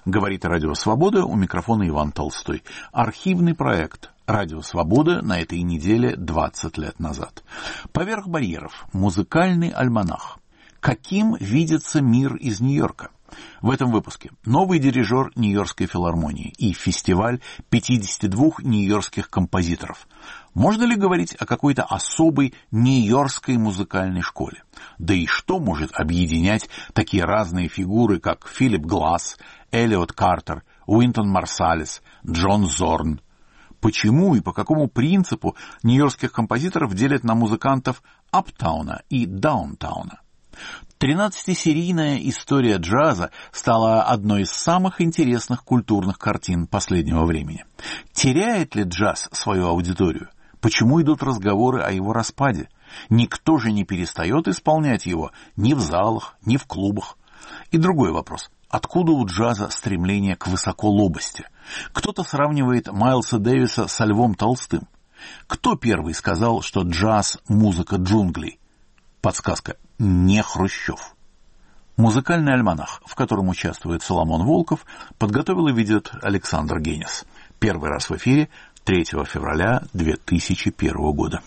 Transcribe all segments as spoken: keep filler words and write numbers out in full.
Говорит Радио Свобода, у микрофона Иван Толстой. Архивный проект Радио Свобода на этой неделе двадцать лет назад. Поверх барьеров. Музыкальный альманах. Каким видится мир из Нью-Йорка? В этом выпуске новый дирижер Нью-Йоркской филармонии и фестиваль пятидесяти двух нью-йоркских композиторов. Можно ли говорить о какой-то особой нью-йоркской музыкальной школе? Да и что может объединять такие разные фигуры, как Филипп Гласс, Эллиот Картер, Уинтон Марсалис, Джон Зорн? Почему и по какому принципу нью-йоркских композиторов делят на музыкантов аптауна и даунтауна? тринадцатисерийная история джаза стала одной из самых интересных культурных картин последнего времени. Теряет ли джаз свою аудиторию? Почему идут разговоры о его распаде? Никто же не перестает исполнять его ни в залах, ни в клубах. И другой вопрос. Откуда у джаза стремление к высоколобости? Кто-то сравнивает Майлса Дэвиса со Львом Толстым. Кто первый сказал, что джаз – музыка джунглей? Подсказка – не Хрущев. Музыкальный альманах, в котором участвует Соломон Волков, подготовил и ведет Александр Генис. Первый раз в эфире третьего февраля две тысячи первого года.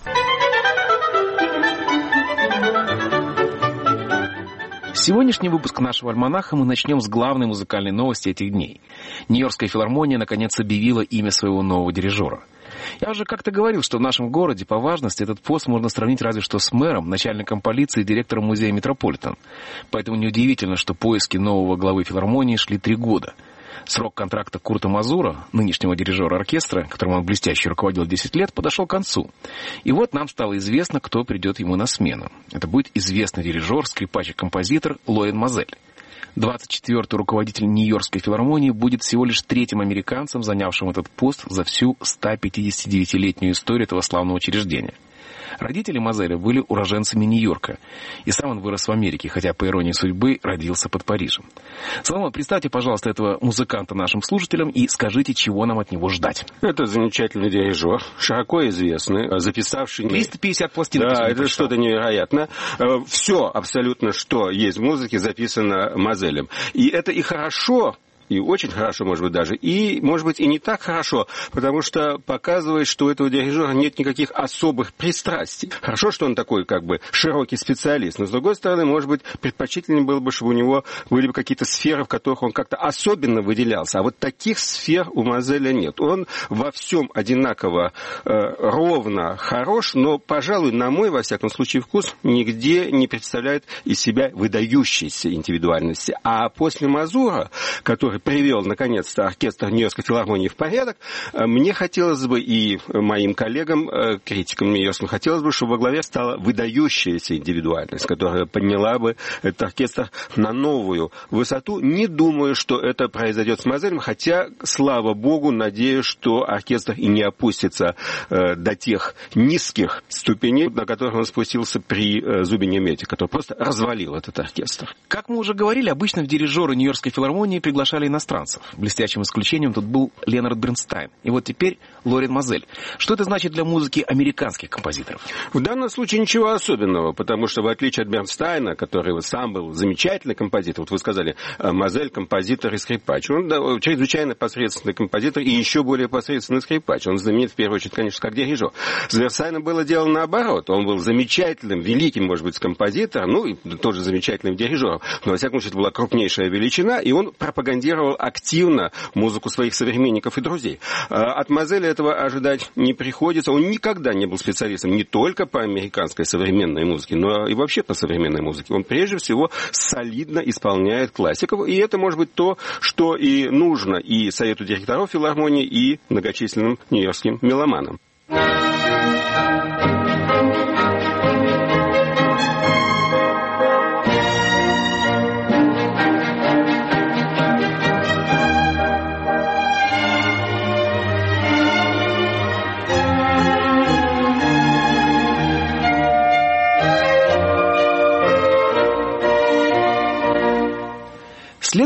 Сегодняшний выпуск нашего альманаха мы начнем с главной музыкальной новости этих дней. Нью-Йоркская филармония наконец объявила имя своего нового дирижера. Я уже как-то говорил, что в нашем городе по важности этот пост можно сравнить разве что с мэром, начальником полиции и директором музея Метрополитен. Поэтому неудивительно, что поиски нового главы филармонии шли три года. Срок контракта Курта Мазура, нынешнего дирижера оркестра, которым он блестяще руководил десять лет, подошел к концу. И вот нам стало известно, кто придет ему на смену. Это будет известный дирижер, скрипач и композитор Лорен Мозель. двадцать четвёртый руководитель Нью-Йоркской филармонии будет всего лишь третьим американцем, занявшим этот пост за всю сто пятидесятидевятилетнюю историю этого славного учреждения. Родители Мозеля были уроженцами Нью-Йорка, и сам он вырос в Америке, хотя, по иронии судьбы, родился под Парижем. Соломон, представьте, пожалуйста, этого музыканта нашим слушателям и скажите, чего нам от него ждать. Это замечательный дирижер, широко известный, записавший... триста пятьдесят пластинок. Да, это что-то невероятное. Все абсолютно, что есть в музыке, записано Мозелем. И это и хорошо... И очень хорошо, может быть, даже. И, может быть, и не так хорошо, потому что показывает, что у этого дирижера нет никаких особых пристрастий. Хорошо, что он такой, как бы, широкий специалист. Но, с другой стороны, может быть, предпочтительнее было бы, чтобы у него были бы какие-то сферы, в которых он как-то особенно выделялся. А вот таких сфер у Мозеля нет. Он во всем одинаково э, ровно хорош, но, пожалуй, на мой, во всяком случае, вкус нигде не представляет из себя выдающейся индивидуальности. А после Мазура, который привел, наконец-то, оркестр Нью-Йоркской филармонии в порядок, мне хотелось бы, и моим коллегам, критикам Нью-Йоркским, хотелось бы, чтобы во главе стала выдающаяся индивидуальность, которая подняла бы этот оркестр на новую высоту. Не думаю, что это произойдет с Мозелем, хотя, слава богу, надеюсь, что оркестр и не опустится до тех низких ступеней, на которых он спустился при Зубине Мете, который просто развалил этот оркестр. Как мы уже говорили, обычно в дирижеры Нью-Йоркской филармонии приглашали иностранцев. Блестящим исключением тут был Леонард Бернстайн. И вот теперь Лорен Мозель. Что это значит для музыки американских композиторов? В данном случае ничего особенного, потому что в отличие от Бернстайна, который сам был замечательный композитор, вот вы сказали, Мозель композитор и скрипач. Он да, чрезвычайно посредственный композитор и еще более посредственный скрипач. Он знаменит в первую очередь, конечно, как дирижер. С Бернстайном было дело наоборот. Он был замечательным, великим, может быть, композитором, ну и тоже замечательным дирижером. Но, во всяком случае, это была крупнейшая величина, и он пропагандировал активно музыку своих современников и друзей. От Мозеля этого ожидать не приходится. Он никогда не был специалистом не только по американской современной музыке, но и вообще по современной музыке. Он прежде всего солидно исполняет классиков, и это может быть то, что и нужно и совету директоров филармонии, и многочисленным нью-йоркским меломанам. Следующий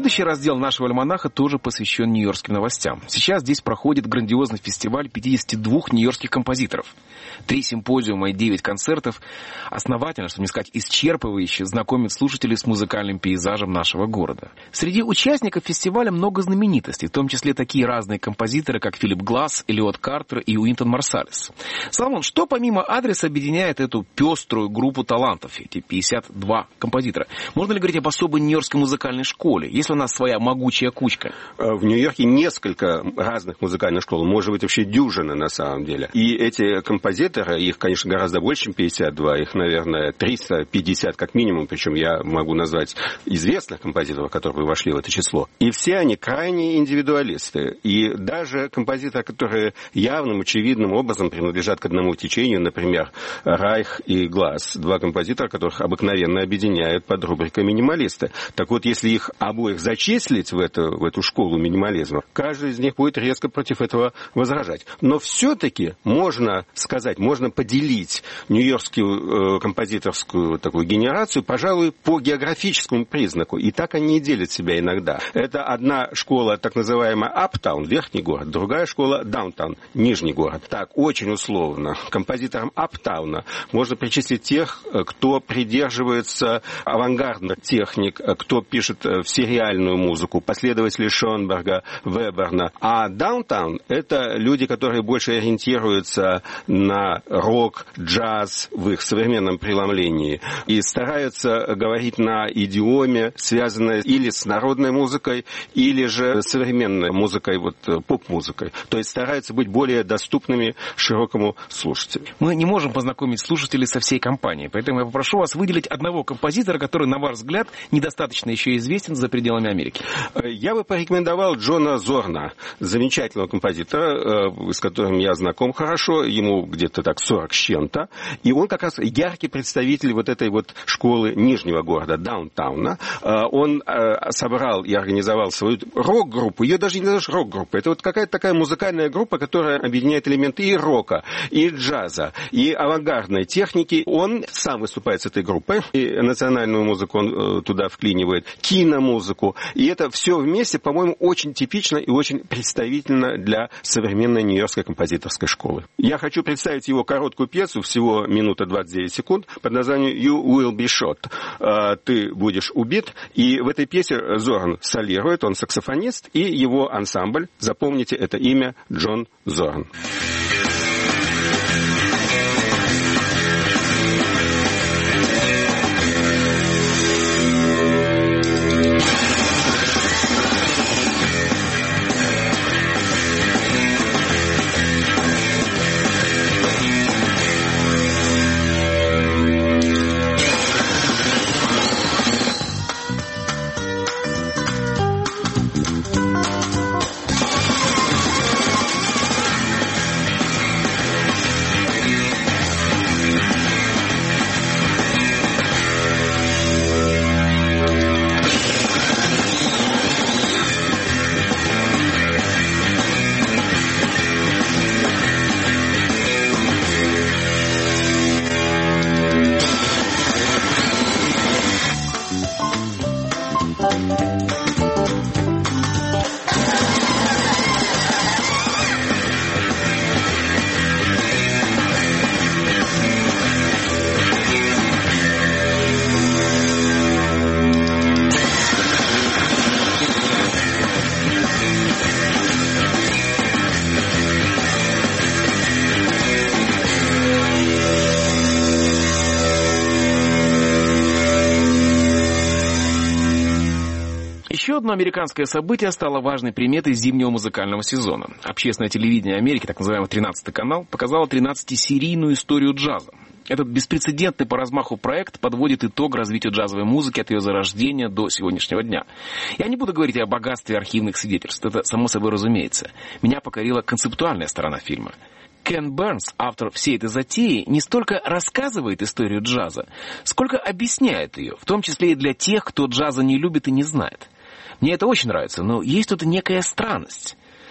Следующий раздел нашего альманаха тоже посвящен нью-йоркским новостям. Сейчас здесь проходит грандиозный фестиваль пятидесяти двух нью-йоркских композиторов. Три симпозиума и девять концертов основательно, чтобы не сказать исчерпывающе, знакомят слушателей с музыкальным пейзажем нашего города. Среди участников фестиваля много знаменитостей, в том числе такие разные композиторы, как Филипп Гласс, Элиот Картер и Уинтон Марсалис. Соломон, что помимо адреса объединяет эту пеструю группу талантов, эти пятьдесят два композитора? Можно ли говорить об особой нью-йоркской музыкальной школе? Есть ли у нас своя могучая кучка? В Нью-Йорке несколько разных музыкальных школ, может быть, вообще дюжина на самом деле. И эти композиторы, их, конечно, гораздо больше, чем пятьдесят два, их, наверное, триста пятьдесят как минимум, причем я могу назвать известных композиторов, которые вошли в это число. И все они крайне индивидуалисты. И даже композиторы, которые явным, очевидным образом принадлежат к одному течению, например, Райх и Гласс, два композитора, которых обыкновенно объединяют под рубрикой минималисты. Так вот, если их обоих зачислить в эту, в эту школу минимализма, каждый из них будет резко против этого возражать. Но все-таки можно сказать, можно поделить нью-йоркскую э, композиторскую такую генерацию, пожалуй, по географическому признаку. И так они и делят себя иногда. Это одна школа, так называемая Аптаун, верхний город, другая школа Даунтаун, нижний город. Так, очень условно. Композиторам Аптауна можно причислить тех, кто придерживается авангардных техник, кто пишет в сериальную музыку, последователи Шонберга, Веберна. А Даунтаун — это люди, которые больше ориентируются на рок, джаз в их современном преломлении и стараются говорить на идиоме, связанной или с народной музыкой, или же с современной музыкой, вот поп-музыкой. То есть стараются быть более доступными широкому слушателю. Мы не можем познакомить слушателей со всей компанией, поэтому я попрошу вас выделить одного композитора, который, на ваш взгляд, недостаточно еще известен за пределами Америки. Я бы порекомендовал Джона Зорна, замечательного композитора, с которым я знаком хорошо, ему где-то так сорок с чем-то, и он как раз яркий представитель вот этой вот школы нижнего города, Даунтауна. Он собрал и организовал свою рок-группу, ее даже не назовешь рок-группой, это вот какая-то такая музыкальная группа, которая объединяет элементы и рока, и джаза, и авангардной техники. Он сам выступает с этой группой, и национальную музыку он туда вклинивает, киномузыку, и это все вместе, по-моему, очень типично и очень представительно для современной нью-йоркской композиторской школы. Я хочу представить его короткую пьесу, всего минута двадцать девять секунд, под названием «You will be shot». «Ты будешь убит». И в этой пьесе Зорн солирует, он саксофонист, и его ансамбль, запомните это имя, Джон Зорн. Еще одно американское событие стало важной приметой зимнего музыкального сезона. Общественное телевидение Америки, так называемый тринадцатый канал, показало тринадцатисерийную историю джаза. Этот беспрецедентный по размаху проект подводит итог развитию джазовой музыки от ее зарождения до сегодняшнего дня. Я не буду говорить о богатстве архивных свидетельств, это само собой разумеется. Меня покорила концептуальная сторона фильма. Кен Бернс, автор всей этой затеи, не столько рассказывает историю джаза, сколько объясняет ее, в том числе и для тех, кто джаза не любит и не знает. Мне это очень нравится, но есть тут некая странность.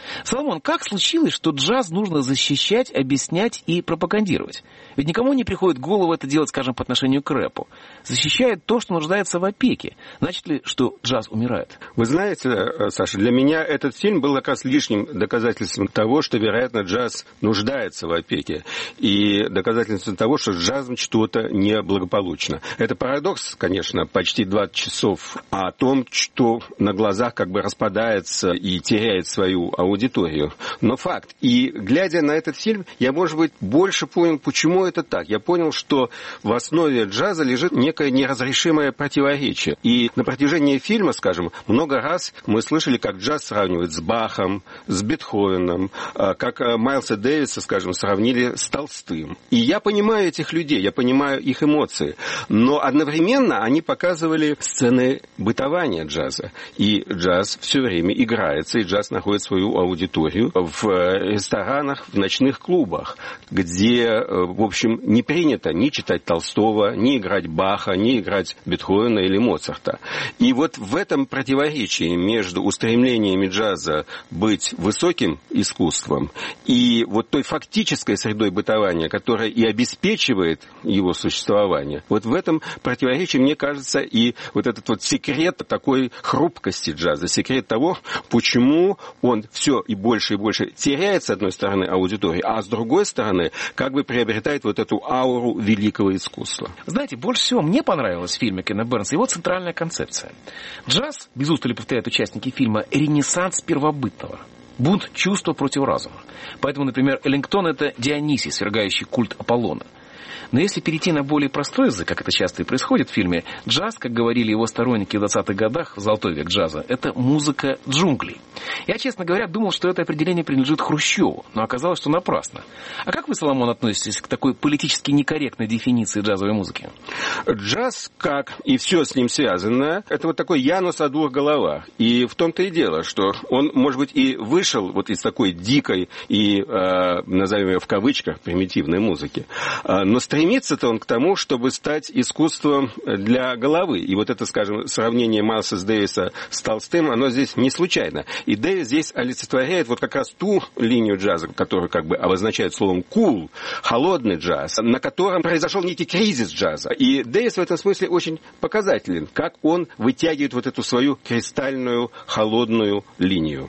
Соломон, как случилось, что джаз нужно защищать, объяснять и пропагандировать? Ведь никому не приходит в голову это делать, скажем, по отношению к рэпу. Защищает то, что нуждается в опеке. Значит ли, что джаз умирает? Вы знаете, Саша, для меня этот фильм был как раз лишним доказательством того, что, вероятно, джаз нуждается в опеке. И доказательством того, что с джазом что-то неблагополучно. Это парадокс, конечно, почти двадцать часов о том, что на глазах как бы распадается и теряет свою аудиторию. Но факт. И глядя на этот фильм, я, может быть, больше понял, почему это так. Я понял, что в основе джаза лежит некое неразрешимое противоречие. И на протяжении фильма, скажем, много раз мы слышали, как джаз сравнивают с Бахом, с Бетховеном, как Майлса Дэвиса, скажем, сравнили с Толстым. И я понимаю этих людей, я понимаю их эмоции. Но одновременно они показывали сцены бытования джаза. И джаз все время играется, и джаз находит свою аудиторию в ресторанах, в ночных клубах, где, в общем, не принято ни читать Толстого, ни играть Баха, ни играть Бетховена или Моцарта. И вот в этом противоречии между устремлениями джаза быть высоким искусством и вот той фактической средой бытования, которая и обеспечивает его существование, вот в этом противоречии, мне кажется, и вот этот вот секрет такой хрупкости джаза, секрет того, почему он все и больше и больше теряет, с одной стороны, аудиторию, а с другой стороны, как бы приобретает вот эту ауру великого искусства. Знаете, больше всего мне понравилось в фильме Кена Бернса его центральная концепция. Джаз, без устали повторяют участники фильма, ренессанс первобытного. Бунт чувства против разума. Поэтому, например, Эллингтон — это Дионисий, свергающий культ Аполлона. Но если перейти на более простой язык, как это часто и происходит в фильме, джаз, как говорили его сторонники в двадцатых годах, в золотой век джаза, это музыка джунглей. Я, честно говоря, думал, что это определение принадлежит Хрущеву, но оказалось, что напрасно. А как вы, Соломон, относитесь к такой политически некорректной дефиниции джазовой музыки? Джаз, как и все с ним связанное, это вот такой Янус о двух головах. И в том-то и дело, что он, может быть, и вышел вот из такой дикой и, э, назовем ее в кавычках, примитивной музыки. Но стремится-то он к тому, чтобы стать искусством для головы. И вот это, скажем, сравнение Майлса Дэвиса с Толстым, оно здесь не случайно. И Дэвис здесь олицетворяет вот как раз ту линию джаза, которую как бы обозначает словом cool, холодный джаз, на котором произошел некий кризис джаза. И Дэвис в этом смысле очень показателен, как он вытягивает вот эту свою кристальную холодную линию.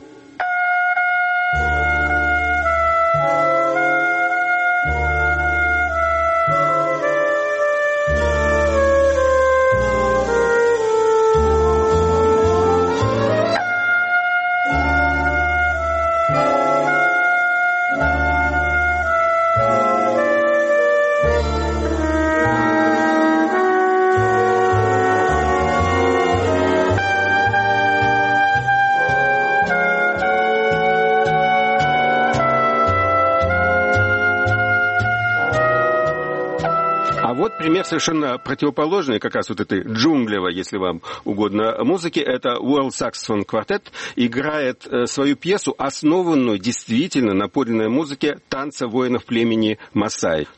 Пример совершенно противоположный, как раз вот этой джунглевой, если вам угодно, музыки, это World Saxophone Quartet играет свою пьесу, основанную действительно на подлинной музыке танца воинов племени Масай.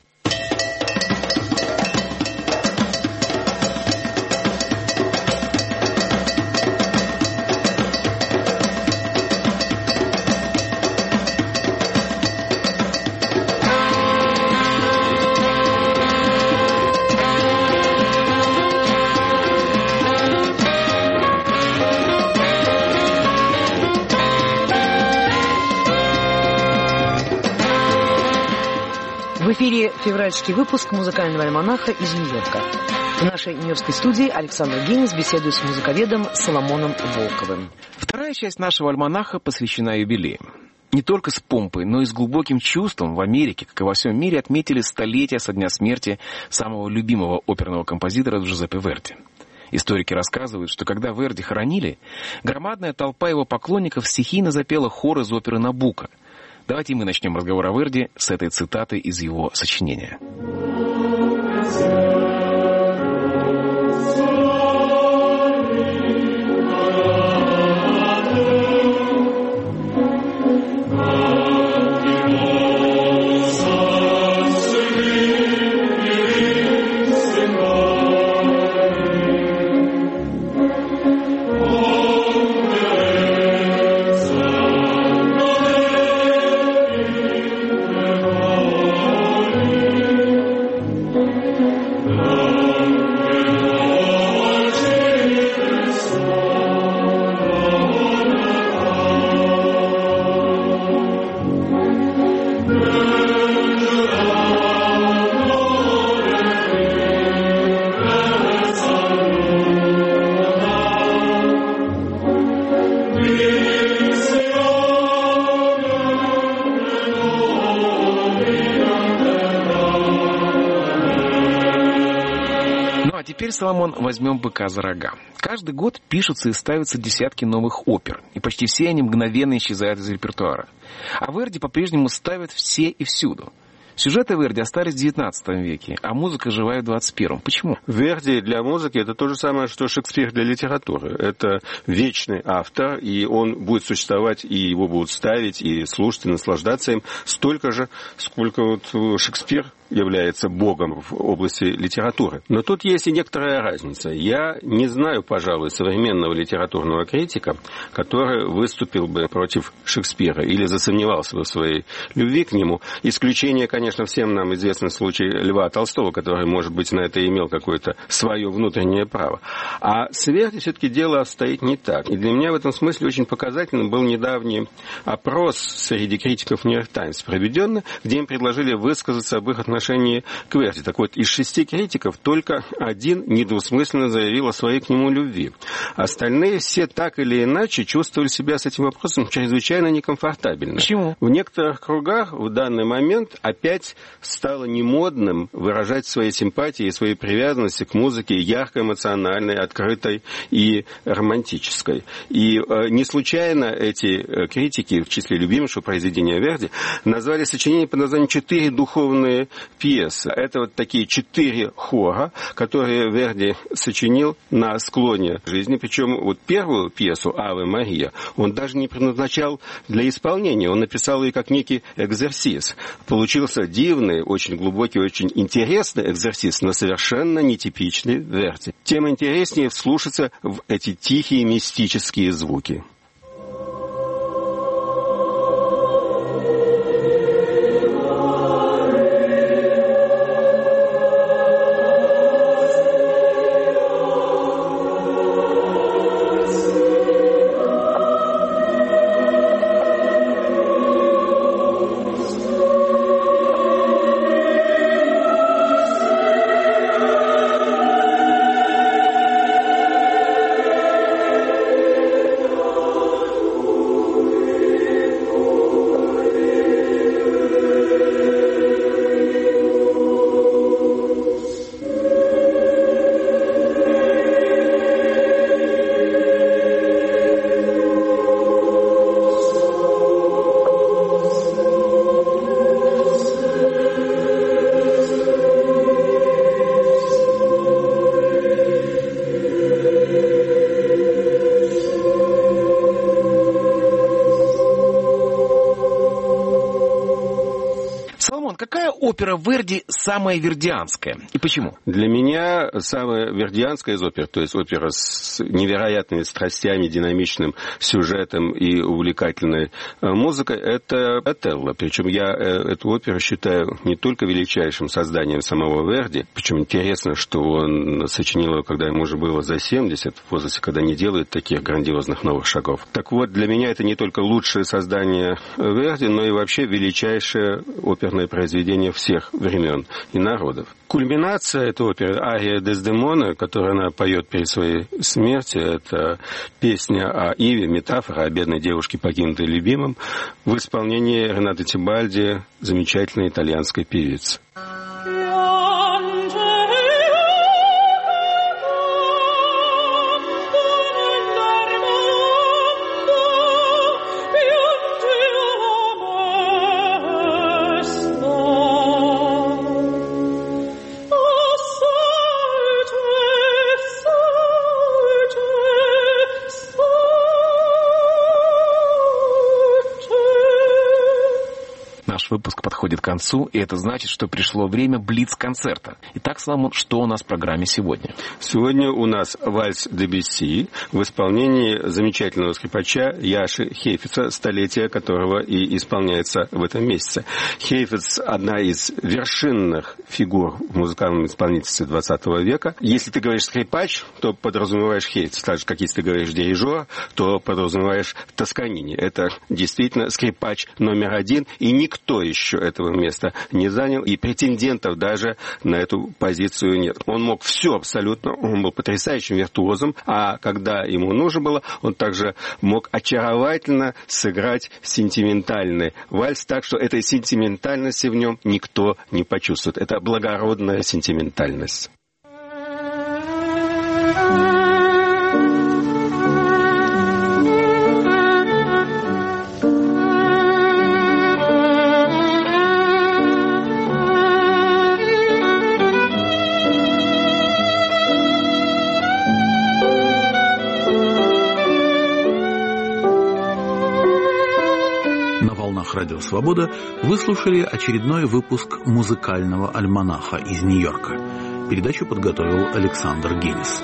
В эфире февральский выпуск музыкального альманаха из Нью-Йорка. В нашей нью-йоркской студии Александр Гиннес беседует с музыковедом Соломоном Волковым. Вторая часть нашего альманаха посвящена юбилею. Не только с помпой, но и с глубоким чувством в Америке, как и во всем мире, отметили столетие со дня смерти самого любимого оперного композитора Джузеппе Верди. Историки рассказывают, что когда Верди хоронили, громадная толпа его поклонников стихийно запела хор из оперы «Набуко». Давайте мы начнем разговор о Верди с этой цитаты из его сочинения. Oh, теперь, Соломон, возьмем быка за рога. Каждый год пишутся и ставятся десятки новых опер, и почти все они мгновенно исчезают из репертуара. А Верди по-прежнему ставят все и всюду. Сюжеты Верди остались в девятнадцатом веке, а музыка живая в двадцать первом. Почему? Верди для музыки — это то же самое, что Шекспир для литературы. Это вечный автор, и он будет существовать, и его будут ставить, и слушать, и наслаждаться им столько же, сколько вот Шекспир является богом в области литературы. Но тут есть и некоторая разница. Я не знаю, пожалуй, современного литературного критика, который выступил бы против Шекспира или засомневался бы в своей любви к нему. Исключение, конечно, всем нам известный случай Льва Толстого, который, может быть, на это имел какое-то свое внутреннее право. А с Верди все-таки дело обстоит не так. И для меня в этом смысле очень показательным был недавний опрос среди критиков «Нью-Йорк Таймс» проведенный, где им предложили высказаться об их отношениях отношении к Верди. Так вот, из шести критиков только один недвусмысленно заявил о своей к нему любви. Остальные все так или иначе чувствовали себя с этим вопросом чрезвычайно некомфортабельно. Почему? В некоторых кругах в данный момент опять стало немодным выражать свои симпатии и свои привязанности к музыке ярко эмоциональной, открытой и романтической. И э, не случайно эти э, критики, в числе любимейшего произведения Верди, назвали сочинение под названием «Четыре духовные пьесы». Это вот такие четыре хора, которые Верди сочинил на склоне жизни. Причем вот первую пьесу «Аве Мария» он даже не предназначал для исполнения. Он написал ее как некий экзерсис. Получился дивный, очень глубокий, очень интересный экзерсис, но совершенно нетипичный Верди. Тем интереснее вслушаться в эти тихие мистические звуки. Опера Верди самая вердианская. И почему? Для меня самая вердианская из опер, то есть опера с невероятными страстями, динамичным сюжетом и увлекательной музыкой, это «Отелло». Причем я эту оперу считаю не только величайшим созданием самого Верди, причем интересно, что он сочинил его, когда ему уже было за семьдесят, в возрасте, когда не делает таких грандиозных новых шагов. Так вот, для меня это не только лучшее создание Верди, но и вообще величайшее оперное произведение всех времен и народов. Кульминация этой оперы — ария Дездемона, которую она поет перед своей смертью, это песня о Иве, метафора о бедной девушке, покинутой любимым, в исполнении Ренато Тебальди, замечательной итальянской певицы. Выпуск подходит к концу, и это значит, что пришло время блиц-концерта. Итак, Соломон, что у нас в программе сегодня? Сегодня у нас вальс Дебюсси в исполнении замечательного скрипача Яши Хейфица, столетие которого и исполняется в этом месяце. Хейфиц — одна из вершинных фигур в музыкальном исполнительстве двадцатого века. Если ты говоришь скрипач, то подразумеваешь Хейфиц. Так же, как если ты говоришь дирижер, то подразумеваешь Тосканини. Это действительно скрипач номер один, и никто еще этого места не занял, и претендентов даже на эту позицию нет. Он мог все абсолютно, он был потрясающим виртуозом, а когда ему нужно было, он также мог очаровательно сыграть сентиментальный вальс, так что этой сентиментальности в нем никто не почувствует. Это благородная сентиментальность. На волнах Радио Свобода вы слушали очередной выпуск музыкального альманаха из Нью-Йорка. Передачу подготовил Александр Генис.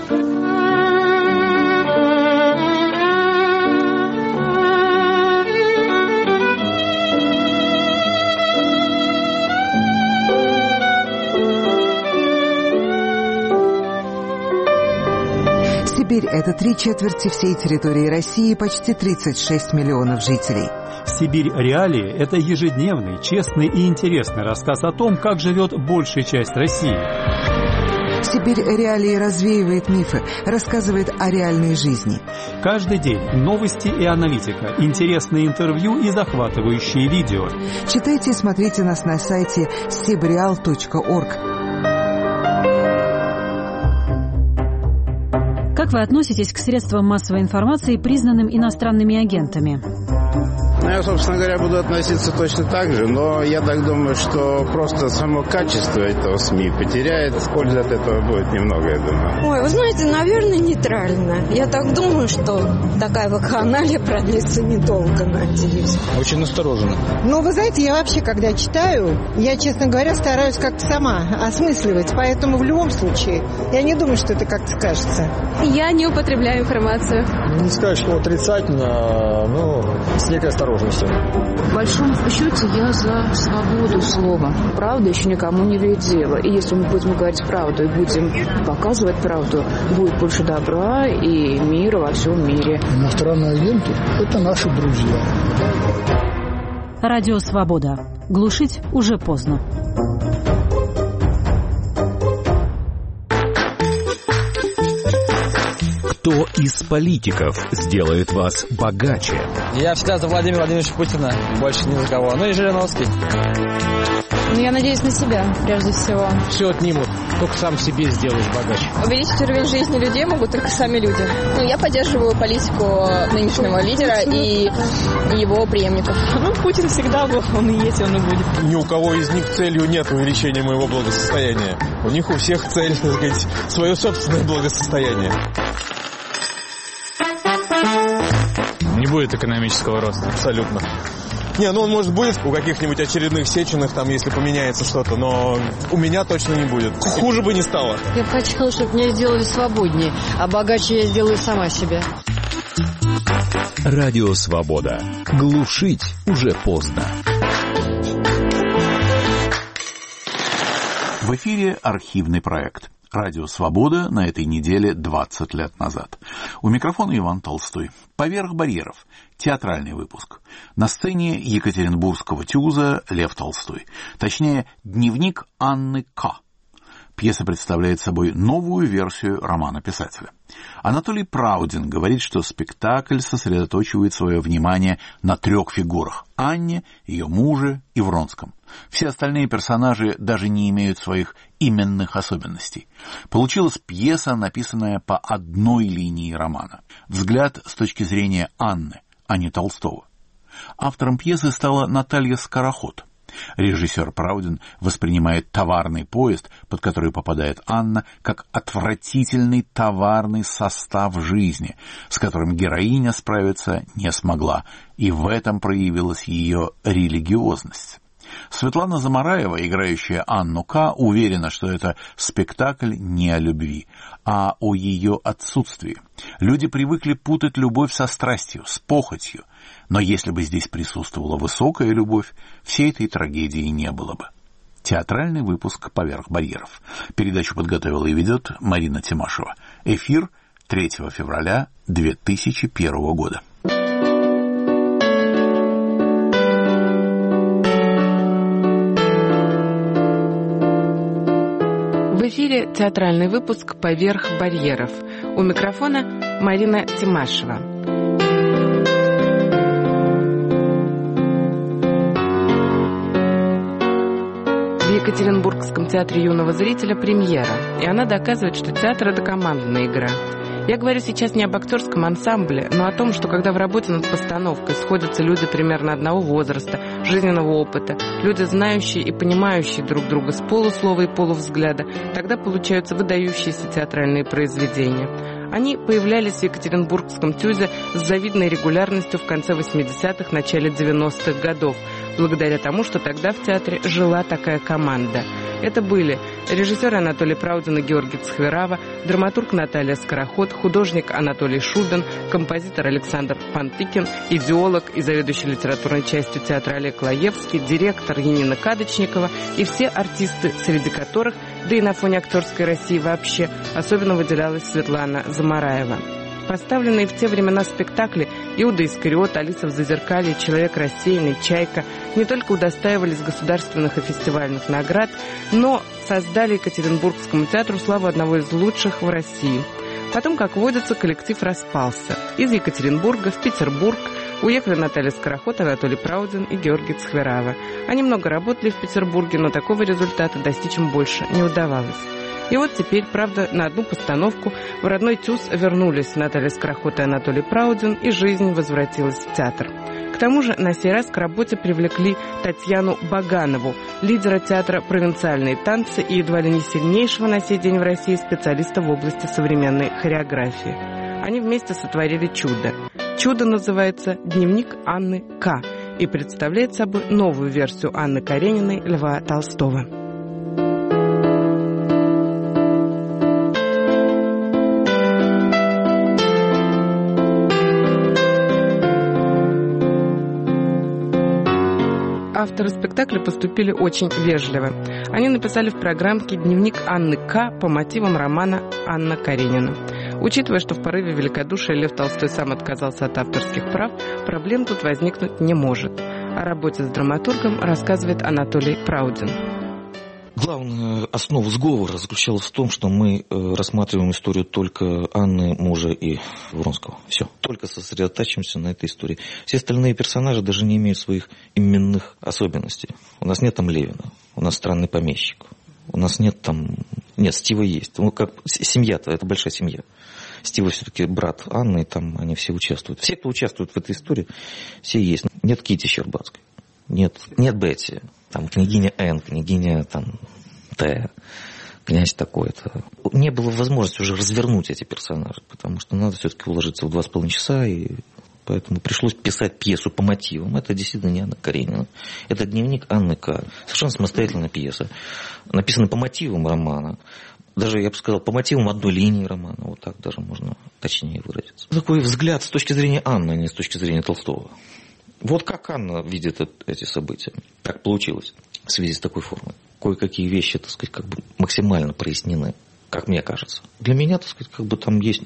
Сибирь – это три четверти всей территории России, почти тридцать шесть миллионов жителей. Сибирь реалии – это ежедневный, честный и интересный рассказ о том, как живет большая часть России. Сибирь реалии развеивает мифы, рассказывает о реальной жизни. Каждый день новости и аналитика, интересные интервью и захватывающие видео. Читайте и смотрите нас на сайте сибреал точка орг. Как вы относитесь к средствам массовой информации, признанным иностранными агентами? Ну, я, собственно говоря, буду относиться точно так же, но я так думаю, что просто само качество этого СМИ потеряет, пользы от этого будет немного, я думаю. Ой, вы знаете, наверное, нейтрально. Я так думаю, что такая вакханалия продлится недолго, надеюсь. Очень настороженно. Ну, вы знаете, я вообще, когда читаю, я, честно говоря, стараюсь как-то сама осмысливать, поэтому в любом случае я не думаю, что это как-то скажется. Я не употребляю информацию. Не сказать, что отрицательно, но с некой осторожностью. В большом счете я за свободу слова. Правда еще никому не вредила. И если мы будем говорить правду и будем показывать правду, будет больше добра и мира во всем мире. Иностранные агенты – это наши друзья. Радио Свобода. Глушить уже поздно. Кто из политиков сделает вас богаче? Я всегда за Владимира Владимировича Путина, больше ни за кого. Ну и Жириновский. Ну, я надеюсь на себя, прежде всего. Все отнимут, только сам себе сделаешь богаче. Увеличить уровень жизни людей могут только сами люди. Ну, я поддерживаю политику нынешнего лидера и его преемников. Ну, Путин всегда был, он и есть, он и будет. Ни у кого из них целью нет увеличения моего благосостояния. У них у всех цель, так сказать, свое собственное благосостояние. Не будет экономического роста. Абсолютно. Не, ну он, может, будет у каких-нибудь очередных Сеченых, там, если поменяется что-то, но у меня точно не будет. Хуже бы не стало. Я бы хотела, чтобы меня сделали свободнее, а богаче я сделаю сама себя. Радио Свобода. Глушить уже поздно. В эфире архивный проект. Радио «Свобода» на этой неделе двадцать лет назад. У микрофона Иван Толстой. «Поверх барьеров» – театральный выпуск. На сцене екатеринбургского ТЮЗа Лев Толстой. Точнее, дневник Анны К. Пьеса представляет собой новую версию романа писателя. Анатолий Праудин говорит, что спектакль сосредоточивает свое внимание на трех фигурах – Анне, ее муже и Вронском. Все остальные персонажи даже не имеют своих именных особенностей. Получилась пьеса, написанная по одной линии романа. Взгляд с точки зрения Анны, а не Толстого. Автором пьесы стала Наталья Скороход. Режиссер Праудин воспринимает товарный поезд, под который попадает Анна, как отвратительный товарный состав жизни, с которым героиня справиться не смогла, и в этом проявилась ее религиозность. Светлана Замараева, играющая Анну К., уверена, что это спектакль не о любви, а о ее отсутствии. Люди привыкли путать любовь со страстью, с похотью. Но если бы здесь присутствовала высокая любовь, всей этой трагедии не было бы. Театральный выпуск «Поверх барьеров». Передачу подготовила и ведет Марина Тимашева. Эфир третьего февраля две тысячи первого года. В эфире театральный выпуск «Поверх барьеров». У микрофона Марина Тимашева. В Екатеринбургском театре юного зрителя премьера, и она доказывает, что театр – это командная игра. Я говорю сейчас не об актерском ансамбле, но о том, что когда в работе над постановкой сходятся люди примерно одного возраста, жизненного опыта, люди, знающие и понимающие друг друга с полуслова и полувзгляда, тогда получаются выдающиеся театральные произведения. Они появлялись в Екатеринбургском ТЮЗе с завидной регулярностью в конце восьмидесятых, начале девяностых годов, благодаря тому, что тогда в театре жила такая команда. Это были режиссер Анатолий Праудин и Георгий Цхверава, драматург Наталья Скороход, художник Анатолий Шубин, композитор Александр Пантыкин, идеолог и заведующий литературной частью театра Олег Лаевский, директор Янина Кадочникова и все артисты, среди которых, да и на фоне актерской России вообще, особенно выделялась Светлана Замараева. Поставленные в те времена спектакли «Иуда Искариот», «Алиса в зазеркалье», «Человек рассеянный», «Чайка» не только удостаивались государственных и фестивальных наград, но создали Екатеринбургскому театру славу одного из лучших в России. Потом, как водится, коллектив распался. Из Екатеринбурга в Петербург уехали Наталья Скороход, Анатолий Праудин и Георгий Цхверава. Они много работали в Петербурге, но такого результата достичь им больше не удавалось. И вот теперь, правда, на одну постановку в родной ТЮЗ вернулись Наталья Скороход и Анатолий Праудин, и жизнь возвратилась в театр. К тому же на сей раз к работе привлекли Татьяну Баганову, лидера театра «Провинциальные танцы» и едва ли не сильнейшего на сей день в России специалиста в области современной хореографии. Они вместе сотворили чудо. Чудо называется «Дневник Анны К» и представляет собой новую версию Анны Карениной Льва Толстого. Авторы спектакля поступили очень вежливо. Они написали в программке «Дневник Анны К» по мотивам романа «Анна Каренина». Учитывая, что в порыве великодушия Лев Толстой сам отказался от авторских прав, проблем тут возникнуть не может. О работе с драматургом рассказывает Анатолий Праудин. Главная основа сговора заключалась в том, что мы рассматриваем историю только Анны, мужа и Вронского. Все. Только сосредотачиваемся на этой истории. Все остальные персонажи даже не имеют своих именных особенностей. У нас нет там Левина, у нас странный помещик. У нас нет там... Нет, Стива есть. Ну, как семья-то, это большая семья. Стива все-таки брат Анны, и там они все участвуют. Все, кто участвует в этой истории, все есть. Нет Кити Щербацкой. Нет, нет Бетти. Там княгиня Н, княгиня там Т, князь такой-то. Не было возможности уже развернуть эти персонажи, потому что надо все-таки уложиться в два с половиной часа, и поэтому пришлось писать пьесу по мотивам. Это действительно не Анна Каренина. Это дневник Анны К. Совершенно самостоятельная пьеса. Написана по мотивам романа. Даже, я бы сказал, по мотивам одной линии романа. Вот так даже можно точнее выразиться. Такой взгляд с точки зрения Анны, а не с точки зрения Толстого. Вот как Анна видит эти события. Так получилось в связи с такой формой. Кое-какие вещи, так сказать, как бы максимально прояснены, как мне кажется. Для меня, так сказать, как бы там есть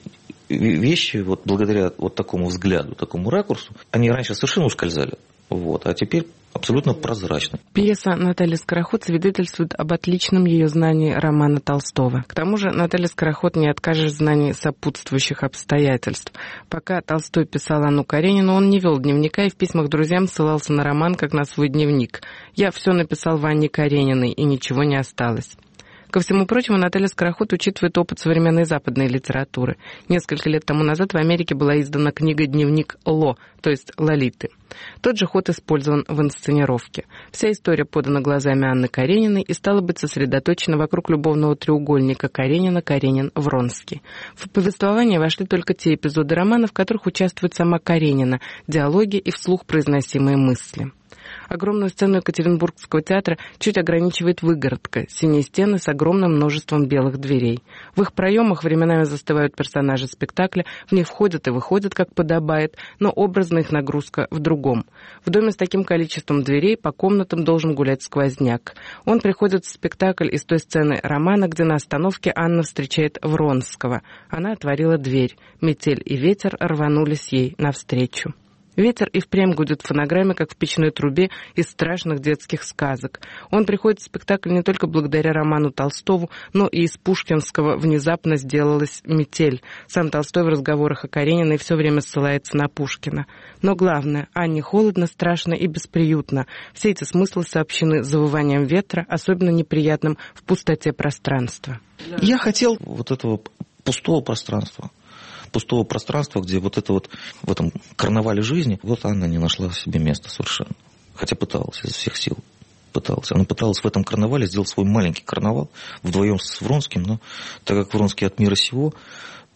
вещи, вот благодаря вот такому взгляду, такому ракурсу, они раньше совершенно ускользали, вот, а теперь абсолютно прозрачны. Пьеса Натальи Скороход свидетельствует об отличном ее знании романа Толстого. К тому же Наталья Скороход не откажет в знании сопутствующих обстоятельств. Пока Толстой писал Анну Каренину, он не вел дневника и в письмах друзьям ссылался на роман как на свой дневник. «Я все написал в Анне Карениной, и ничего не осталось». Ко всему прочему, Наталья Скороход учитывает опыт современной западной литературы. Несколько лет тому назад в Америке была издана книга «Дневник Ло», то есть Лолиты. Тот же ход использован в инсценировке. Вся история подана глазами Анны Карениной и стала быть сосредоточена вокруг любовного треугольника Каренина, Каренин, Вронский. В повествование вошли только те эпизоды романа, в которых участвует сама Каренина, диалоги и вслух произносимые мысли. Огромную сцену Екатеринбургского театра чуть ограничивает выгородка, синие стены с огромным множеством белых дверей. В их проемах временами застывают персонажи спектакля, в них входят и выходят, как подобает, но образная их нагрузка в другом. В доме с таким количеством дверей по комнатам должен гулять сквозняк. Он приходит в спектакль из той сцены романа, где на остановке Анна встречает Вронского. Она отворила дверь. Метель и ветер рванулись ей навстречу. Ветер и впрямь гудит в фонограмме, как в печной трубе из страшных детских сказок. Он приходит в спектакль не только благодаря роману Толстову, но и из пушкинского «Внезапно сделалась метель». Сам Толстой в разговорах о Карениной все время ссылается на Пушкина. Но главное, Анне холодно, страшно и бесприютно. Все эти смыслы сообщены завыванием ветра, особенно неприятным в пустоте пространства. Я хотел вот этого пустого пространства. Пустого пространства, где вот это вот в этом карнавале жизни, вот Анна не нашла себе места совершенно. Хотя пыталась изо всех сил. Пыталась. Она пыталась в этом карнавале сделать свой маленький карнавал вдвоем с Вронским, но так как Вронский от мира сего,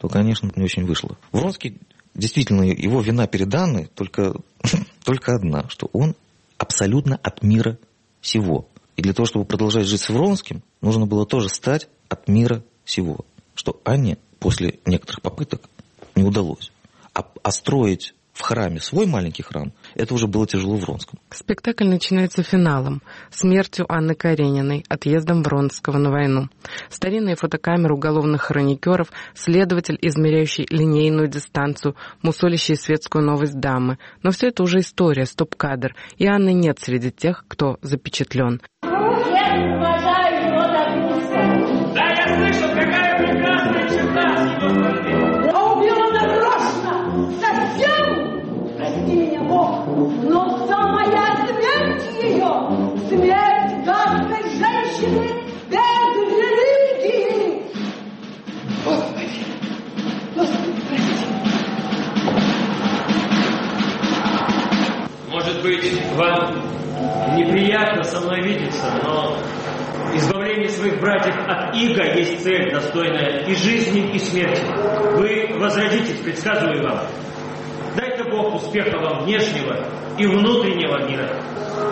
то, конечно, не очень вышло. Вронский, действительно, его вина перед Анной только, только одна, что он абсолютно от мира сего. И для того, чтобы продолжать жить с Вронским, нужно было тоже стать от мира сего. Что Анне после некоторых попыток не удалось. А, а строить в храме свой маленький храм, это уже было тяжело Вронскому. Спектакль начинается финалом, смертью Анны Карениной, отъездом Вронского на войну. Старинные фотокамеры уголовных хроникеров, следователь, измеряющий линейную дистанцию, мусолящий светскую новость дамы. Но все это уже история, стоп-кадр, и Анны нет среди тех, кто запечатлен. Да, я слышал, какая прекрасная черта с его стороны. А убила нарочно, совсем, прости меня, Бог, но самая смерть ее, смерть гадкой женщины без религии. Господи, Господи, прости. Может быть, вам неприятно со мной видеться, но избавление своих братьев от ига есть цель, достойная и жизни, и смерти. Вы возродитесь, предсказываю вам. Дай-ка Бог успеха вам внешнего и внутреннего мира.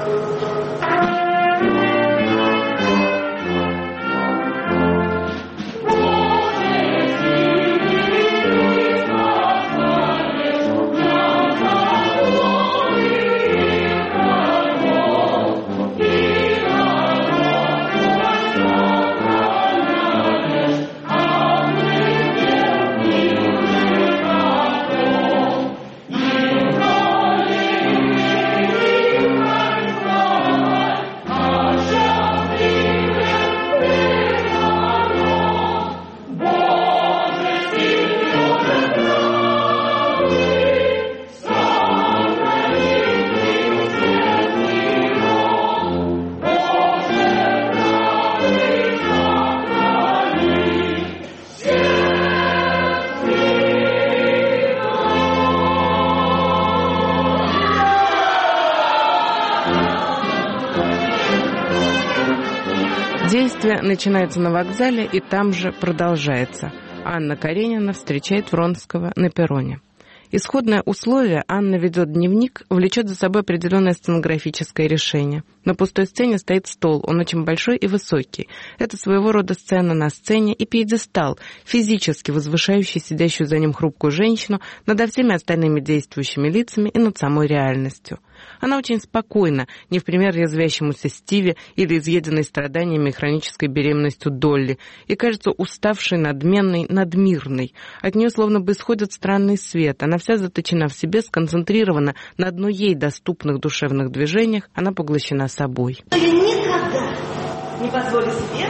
Действие начинается на вокзале и там же продолжается. Анна Каренина встречает Вронского на перроне. Исходное условие: Анна ведет дневник, влечет за собой определенное сценографическое решение. На пустой сцене стоит стол, он очень большой и высокий. Это своего рода сцена на сцене и пьедестал, физически возвышающий сидящую за ним хрупкую женщину над всеми остальными действующими лицами и над самой реальностью. Она очень спокойна, не в пример резвящемуся Стиве или изъеденной страданиями и хронической беременностью Долли, и кажется уставшей, надменной, надмирной. От нее словно бы исходит странный свет. Она вся заточена в себе, сконцентрирована на одной ей доступных душевных движениях, она поглощена собой. Я никогда не позволю себе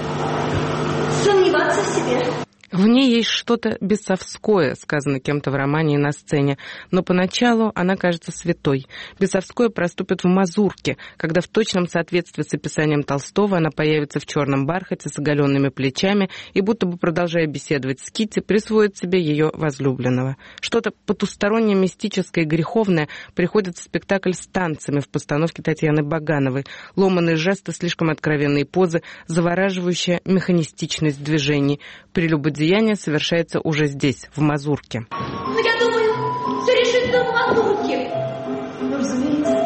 сомневаться в себе. В ней есть что-то бесовское, сказано кем-то в романе и на сцене, но поначалу она кажется святой. Бесовское проступит в «Мазурке», когда в точном соответствии с описанием Толстого она появится в черном бархате с оголенными плечами и, будто бы продолжая беседовать с Китти, присвоит себе ее возлюбленного. Что-то потустороннее, мистическое и греховное приходит в спектакль с танцами в постановке Татьяны Багановой. Ломаные жесты, слишком откровенные позы, завораживающая механистичность движений. Прелюбодеяние Деяние совершается уже здесь, в «Мазурке». Ну, я думаю, все решится в «Мазурке». Ну, разумеется.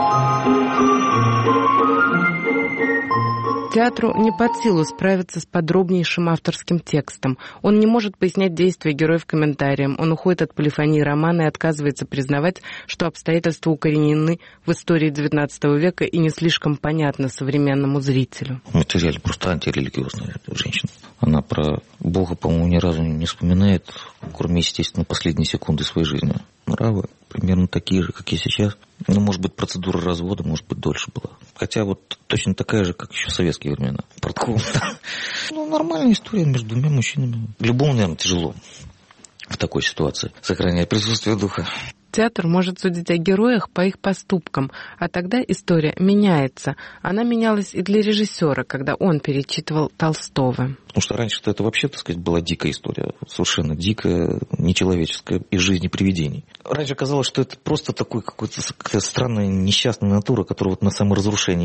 Театру не под силу справиться с подробнейшим авторским текстом. Он не может пояснять действия героев комментариям. Он уходит от полифонии романа и отказывается признавать, что обстоятельства укоренены в истории девятнадцатого века и не слишком понятны современному зрителю. Материал просто антирелигиозная женщина. Она про Бога, по-моему, ни разу не вспоминает, кроме, естественно, последней секунды своей жизни. Нравы примерно такие же, как и сейчас. Ну, может быть, процедура развода, может быть, дольше была. Хотя вот точно такая же, как еще в советские времена. Портком. Ну, нормальная история между двумя мужчинами. Любому, наверное, тяжело в такой ситуации сохранять присутствие духа. Театр может судить о героях по их поступкам, а тогда история меняется. Она менялась и для режиссера, когда он перечитывал Толстого. Потому что раньше-то это вообще, так сказать, была дикая история. Совершенно дикая, нечеловеческая, из жизни привидений. Раньше казалось, что это просто такой какой-то какая-то странная несчастная натура, которая вот на саморазрушении.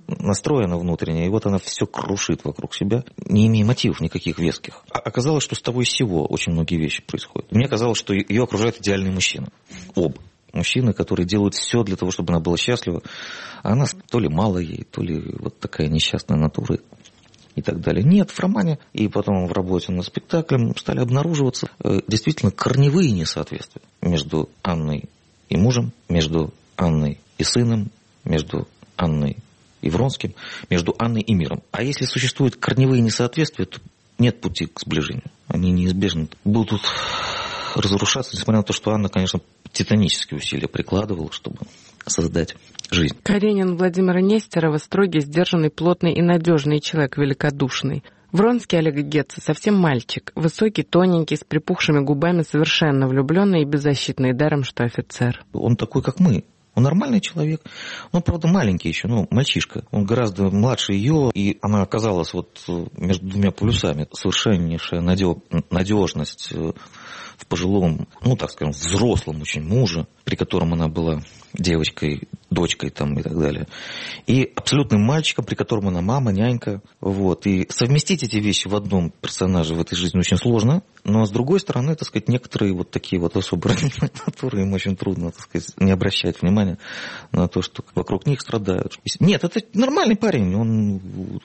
настроена внутренне, и вот она все крушит вокруг себя, не имея мотивов никаких веских. А оказалось, что с того и сего очень многие вещи происходят. Мне казалось, что ее окружает идеальный мужчина. Оба. Мужчины, которые делают все для того, чтобы она была счастлива. А она то ли мало ей, то ли вот такая несчастная натура и так далее. Нет, в романе и потом в работе над спектаклем стали обнаруживаться э, действительно корневые несоответствия между Анной и мужем, между Анной и сыном, между Анной и Вронским, между Анной и миром. А если существуют корневые несоответствия, то нет пути к сближению. Они неизбежно будут разрушаться, несмотря на то, что Анна, конечно, титанические усилия прикладывала, чтобы создать жизнь. Каренин Владимира Нестерова строгий, сдержанный, плотный и надежный человек, великодушный. Вронский Олега Гетца совсем мальчик, высокий, тоненький, с припухшими губами, совершенно влюбленный и беззащитный, даром что офицер. Он такой, как мы. Он нормальный человек, но, правда, маленький еще, ну, мальчишка. Он гораздо младше ее, и она оказалась вот между двумя полюсами. Совершеннейшая надежность в пожилом, ну, так скажем, взрослом очень муже, при котором она была девочкой, дочкой там и так далее. И абсолютным мальчиком, при котором она мама, нянька. Вот. И совместить эти вещи в одном персонаже в этой жизни очень сложно. Но, с другой стороны, так сказать, некоторые вот такие вот особые натуры, им очень трудно, так сказать, не обращать внимания на то, что вокруг них страдают. Нет, это нормальный парень, он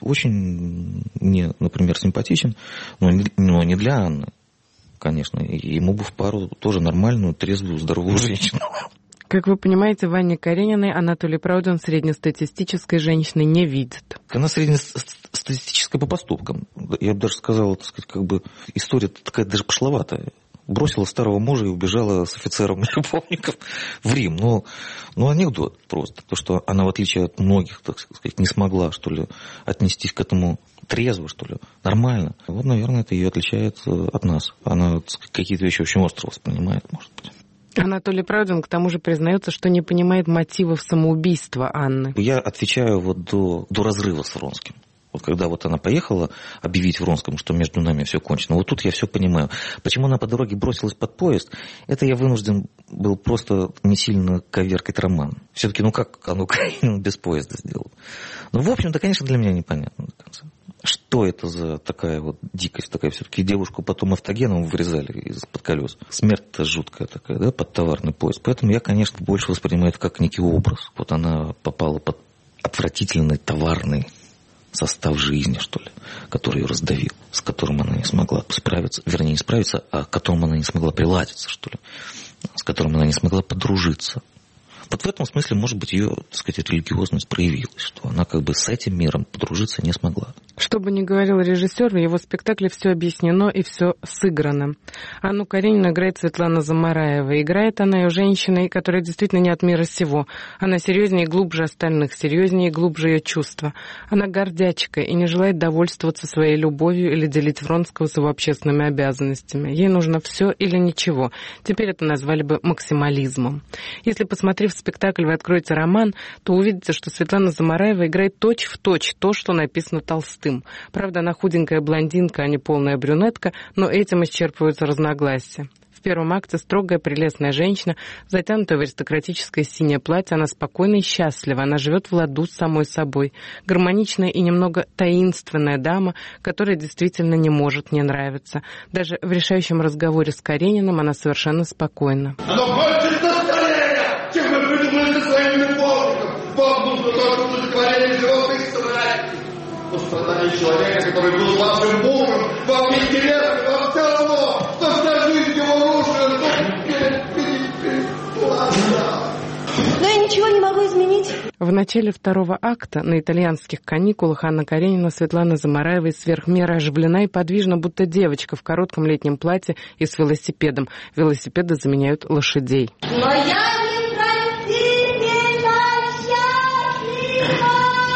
очень мне, например, симпатичен, но не для Анны, конечно. Ему бы в пару тоже нормальную, трезвую, здоровую женщину. Как вы понимаете, в Анне Карениной Анатолий Праудин среднестатистической женщины не видит. Она среднестатистическая по поступкам. Я бы даже сказал, так сказать, как бы история такая даже пошловатая. Бросила старого мужа и убежала с офицером любовников в Рим. Ну, ну, анекдот просто. То, что она, в отличие от многих, так сказать, не смогла, что ли, отнестись к этому трезво, что ли, нормально. Вот, наверное, это ее отличает от нас. Она какие-то вещи очень остро воспринимает, может быть. Анатолий Праудин, к тому же, признается, что не понимает мотивов самоубийства Анны. Я отвечаю вот до, до разрыва с Вронским. Вот когда вот она поехала объявить Вронскому, что между нами все кончено, вот тут я все понимаю. Почему она по дороге бросилась под поезд, это я вынужден был просто не сильно коверкать роман. Все-таки, ну как оно без поезда сделал? Ну, в общем-то, конечно, для меня непонятно до конца. Что это за такая вот дикость такая? Все-таки девушку потом автогеном вырезали из-под колес. Смерть-то жуткая такая, да, под товарный поезд. Поэтому я, конечно, больше воспринимаю это как некий образ. Вот она попала под отвратительный товарный состав жизни, что ли, который ее раздавил, с которым она не смогла справиться, вернее, не справиться, а к которому она не смогла приладиться, что ли, с которым она не смогла подружиться. Вот в этом смысле, может быть, ее, так сказать, религиозность проявилась, что она как бы с этим миром подружиться не смогла. Что бы ни говорил режиссер, в его спектакле все объяснено и все сыграно. Анну Каренину играет Светлана Замараева. Играет она ее женщиной, которая действительно не от мира сего. Она серьезнее и глубже остальных, серьезнее и глубже ее чувства. Она гордячка и не желает довольствоваться своей любовью или делить Вронского с его общественными обязанностями. Ей нужно все или ничего. Теперь это назвали бы максимализмом. Если, посмотрев спектакль, вы откроете роман, то увидите, что Светлана Замараева играет точь-в-точь то, что написано Толстым. Правда, она худенькая блондинка, а не полная брюнетка, но этим исчерпываются разногласия. В первом акте строгая, прелестная женщина, затянутая в аристократическое синее платье, она спокойна и счастлива, она живет в ладу с самой собой. Гармоничная и немного таинственная дама, которая действительно не может не нравиться. Даже в решающем разговоре с Карениным она совершенно спокойна. Оно кончится скорее, чем вы придумали со своим любовником. Вам нужно только удовлетворение животных страстей. Страдание человека, который был вашим мужем, вам не интересно, вам все равно, что вся жизнь его рушит, но я ничего не могу изменить. В начале второго акта на итальянских каникулах Анна Каренина Светлана Замараева сверх меры оживлена и подвижна, будто девочка в коротком летнем платье и с велосипедом. Велосипеды заменяют лошадей. Но я не простительно счастлива.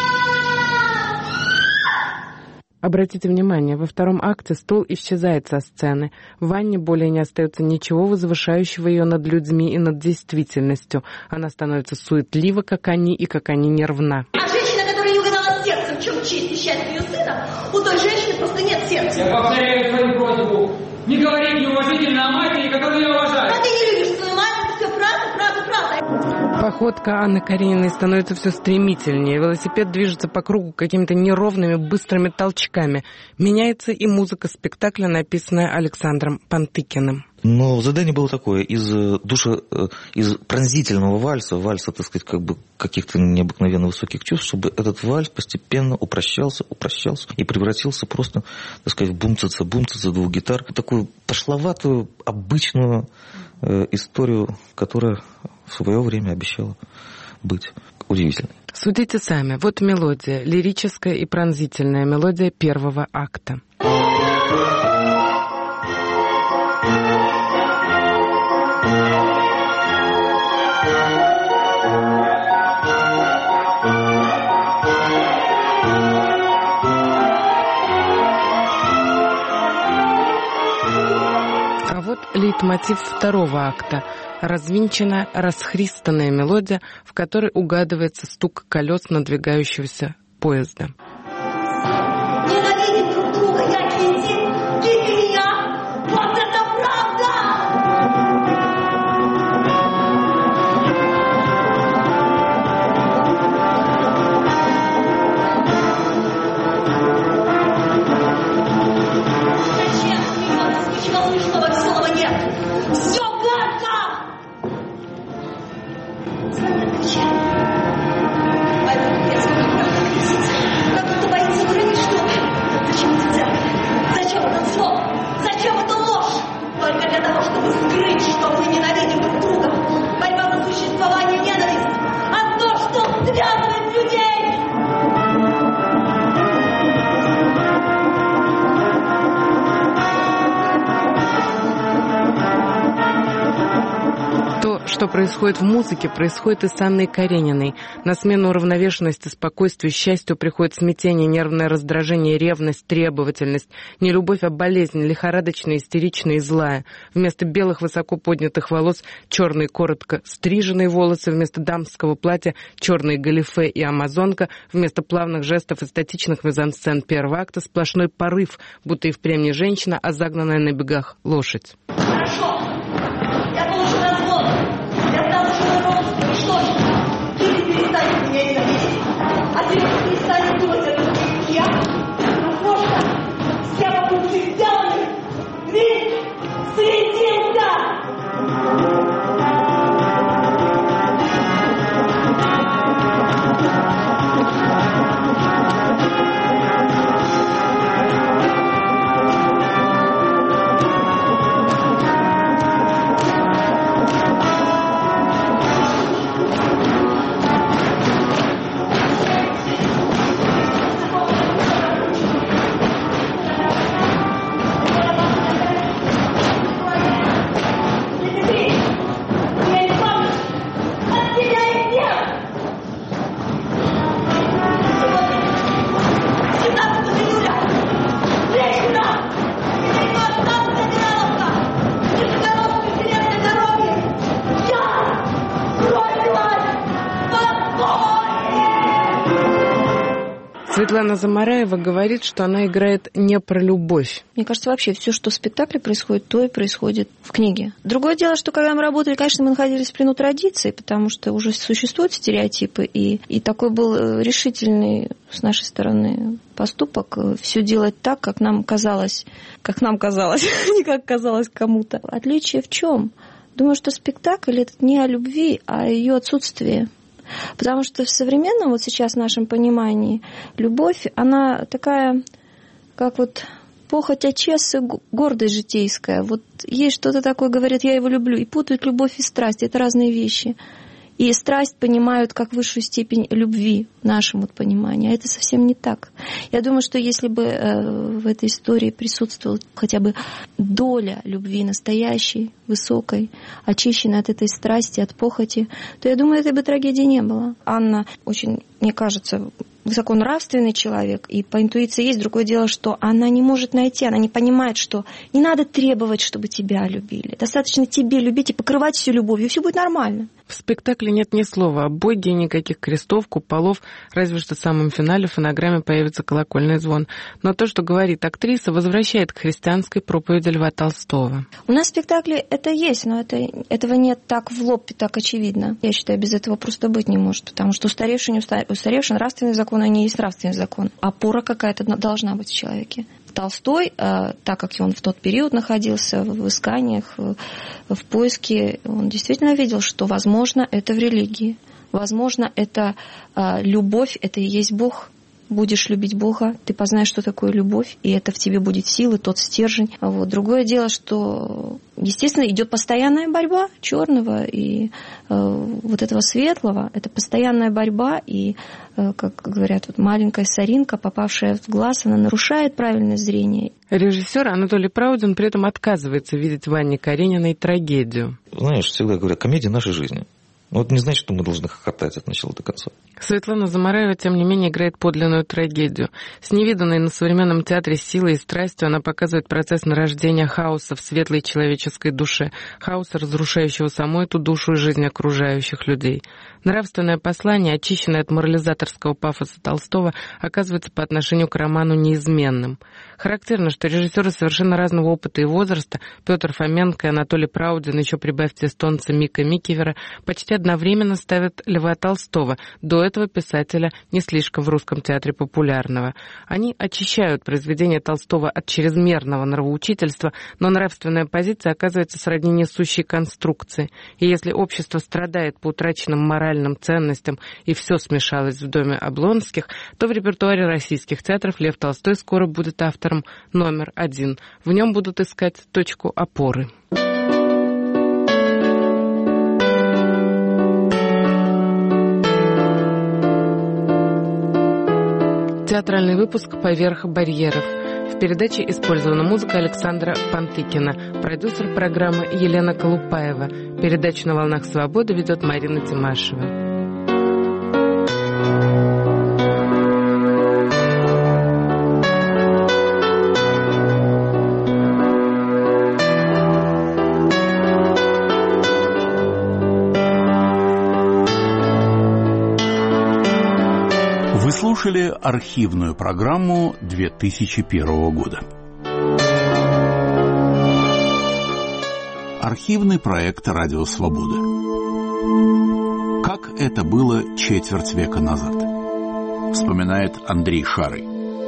Обратите внимание, во втором акте стул исчезает со сцены. В Анне более не остается ничего возвышающего ее над людьми и над действительностью. Она становится суетлива, как они, и как они нервна. А женщина, которая не угадала сердцем, в чем честь и счастье ее сына, у той женщины просто нет сердца. Я повторяю свою просьбу. Не говорить неуважительно о матери, которую я уважаю. А ты не любишь свою мать, это все правда, правда, правда. Походка Анны Карениной становится все стремительнее. Велосипед движется по кругу какими-то неровными, быстрыми толчками. Меняется и музыка спектакля, написанная Александром Пантыкиным. Но задание было такое: из душа, из пронзительного вальса, вальса, так сказать, как бы каких-то необыкновенно высоких чувств, чтобы этот вальс постепенно упрощался, упрощался и превратился просто, так сказать, в бум-ца-ца, бум-ца-ца двух гитар. Такую пошловатую, обычную э, историю, которая в свое время обещала быть удивительной. Судите сами. Вот мелодия, лирическая и пронзительная мелодия первого акта. А вот лейтмотив второго акта. Развинченная, расхристанная мелодия, в которой угадывается стук колес надвигающегося поезда. Ненавидим друг друга, я Кити, Кити меня, вот это правда! Зачем смеется? Ничего смешного, веселого нет. Все гадко! Звонят, кричат. Поэтому я смотрю, правда, кричится. Как будто боится выронить что-то. Зачем это делать? Зачем этот зло? Зачем эта ложь? Только для того, чтобы скрыть, что мы ненавидим друг друга. Борьба за существование, ненависть. А то, что связывает людей. То, что происходит в музыке, происходит и с Анной Карениной. На смену уравновешенности, спокойствию, счастью приходит смятение, нервное раздражение, ревность, требовательность, не любовь, а болезнь, лихорадочная, истеричная и злая. Вместо белых высоко поднятых волос черные коротко стриженные волосы, вместо дамского платья черные галифе и амазонка, вместо плавных жестов и статичных мизансцен первого акта сплошной порыв, будто и впрямь не женщина, а загнанная на бегах лошадь. Хорошо. Я получу развод. Я стану шоуроусом. И что же? Кити перестанет меня ненавидеть. А ты перестанешь думать о том, как я. Возможно, все вокруг ты сделали. Ты светился! Светлана Замараева говорит, что она играет не про любовь. Мне кажется, вообще все, что в спектакле происходит, то и происходит в книге. Другое дело, что когда мы работали, конечно, мы находились в плену традиций, потому что уже существуют стереотипы, и, и такой был решительный с нашей стороны поступок все делать так, как нам казалось, как нам казалось, не как казалось кому-то. Отличие в чем? Думаю, что спектакль — это не о любви, а о ее отсутствии. Потому что в современном, вот сейчас в нашем понимании, любовь, она такая, как вот похоть очесы, гордость житейская. Вот есть что-то такое, говорят, я его люблю, и путают любовь и страсть. Это разные вещи. И страсть понимают как высшую степень любви в нашем вот понимании. А это совсем не так. Я думаю, что если бы в этой истории присутствовала хотя бы доля любви настоящей, высокой, очищенной от этой страсти, от похоти, то, я думаю, этой бы трагедии не было. Анна очень, мне кажется, высоконравственный человек, и по интуиции есть. Другое дело, что она не может найти, она не понимает, что не надо требовать, чтобы тебя любили. Достаточно тебе любить и покрывать всю любовью, и все будет нормально. В спектакле нет ни слова о Боге, никаких крестов, куполов, разве что в самом финале в фонограмме появится колокольный звон. Но то, что говорит актриса, возвращает к христианской проповеди Льва Толстого. У нас в спектакле это есть, но это, этого нет так в лоб и так очевидно. Я считаю, без этого просто быть не может, потому что устаревший, не устаревший, нравственный закон, они и есть нравственный закон. Опора какая-то должна быть в человеке. Толстой, так как он в тот период находился в исканиях, в поиске, он действительно видел, что, возможно, это в религии. Возможно, это любовь, это и есть Бог. Будешь любить Бога, ты познаешь, что такое любовь, и это в тебе будет сила, тот стержень. Вот. Другое дело, что, естественно, идет постоянная борьба черного и э, вот этого светлого. Это постоянная борьба, и, э, как говорят, вот маленькая соринка, попавшая в глаз, она нарушает правильное зрение. Режиссер Анатолий Праудин при этом отказывается видеть в Анне Карениной трагедию. Знаешь, всегда говорят, комедия нашей жизни. Но это не значит, что мы должны хохотать от начала до конца. Светлана Замараева, тем не менее, играет подлинную трагедию. С невиданной на современном театре силой и страстью она показывает процесс нарождения хаоса в светлой человеческой душе, хаоса, разрушающего саму эту душу и жизнь окружающих людей. Нравственное послание, очищенное от морализаторского пафоса Толстого, оказывается по отношению к роману неизменным. Характерно, что режиссеры совершенно разного опыта и возраста, Петр Фоменко и Анатолий Праудин, еще прибавьте эстонца Мика Микивера, почти одновременно ставят Льва Толстого, до этого писателя не слишком в русском театре популярного. Они очищают произведение Толстого от чрезмерного нравоучительства, но нравственная позиция оказывается сродни несущей конструкции. И если общество страдает по утраченным моральным ценностям и все смешалось в доме Облонских, то в репертуаре российских театров Лев Толстой скоро будет автором номер один. В нем будут искать точку опоры. Театральный выпуск «Поверх барьеров». В передаче использована музыка Александра Пантыкина, продюсер программы Елена Колупаева. Передачу «На волнах свободы» ведет Марина Тимашева. Вы слушали архивную программу две тысячи первого года. Архивный проект «Радио Свобода». Как это было четверть века назад, вспоминает Андрей Шарый.